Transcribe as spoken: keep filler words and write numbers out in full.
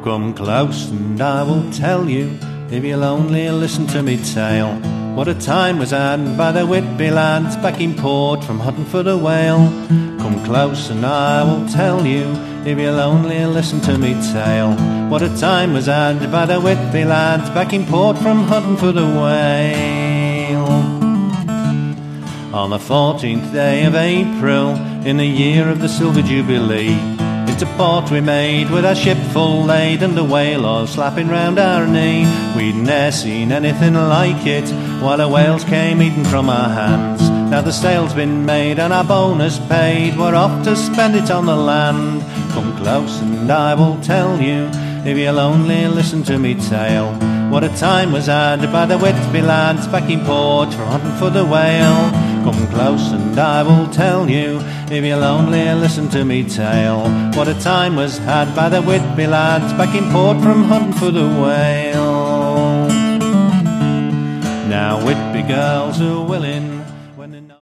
Come close and I will tell you, if you'll only listen to me tale, what a time was had by the Whitby lads back in port from hunting for the whale. Come close and I will tell you, if you'll only listen to me tale, what a time was had by the Whitby lads back in port from hunting for the whale. On the fourteenth day of April, in the year of the Silver Jubilee, into port we made with our ship full laden, the whale oil slapping round our knee. We'd ne'er seen anything like it, while the whales came eating from our hands. Now the sail's been made and our bonus paid, we're off to spend it on the land. Come close and I will tell you, if you'll only listen to me tale, what a time was had by the Whitby lads back in port for hunting for the whale. Come close and I will tell you, if you'll only listen to me tale, what a time was had by the Whitby lads back in port from hunting for the whale. Now Whitby girls are willing